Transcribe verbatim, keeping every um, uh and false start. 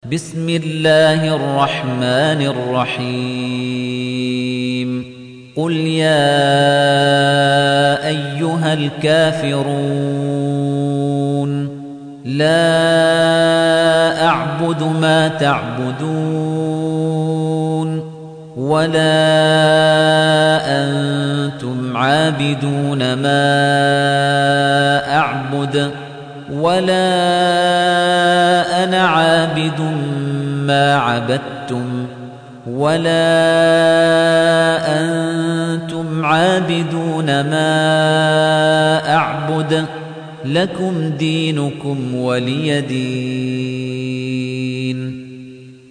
بسم الله الرحمن الرحيم قل يا أيها الكافرون لا أعبد ما تعبدون ولا أنتم عابدون ما أعبد ولا أنا عابد ما عبدتم ولا أنتم عابدون ما أعبد لكم دينكم ولي دين.